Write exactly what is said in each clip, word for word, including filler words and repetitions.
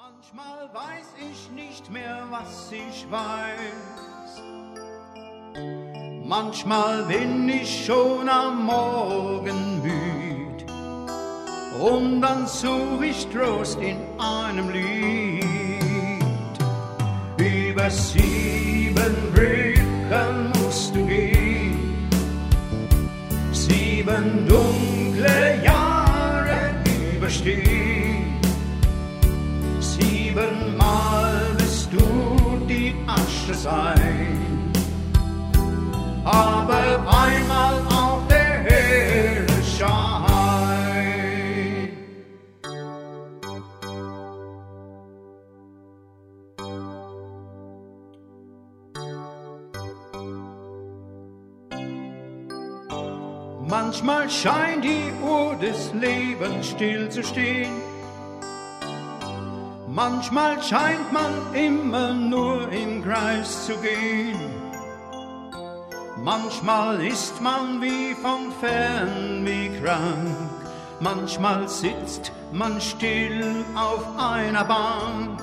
Manchmal weiß ich nicht mehr, was ich weiß. Manchmal bin ich schon am Morgen müd und dann such ich Trost in einem Lied. Über sieben Brücken musst du gehen, sieben dunkle Jahre überstehen. Siebenmal wirst du die Asche sein, aber einmal auf der Erde Schein. Manchmal scheint die Uhr des Lebens still zu stehen. Manchmal scheint man immer nur im Kreis zu gehen. Manchmal ist man wie von fern, wie krank. Manchmal sitzt man still auf einer Bank.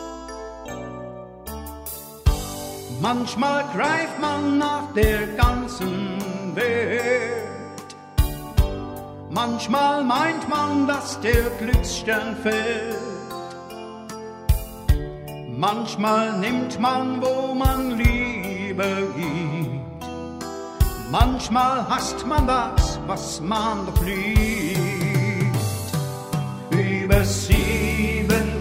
Manchmal greift man nach der ganzen Welt. Manchmal meint man, dass der Glücksstern fällt. Manchmal nimmt man, wo man Liebe gibt. Manchmal hasst man das, was man doch liebt. Über sieben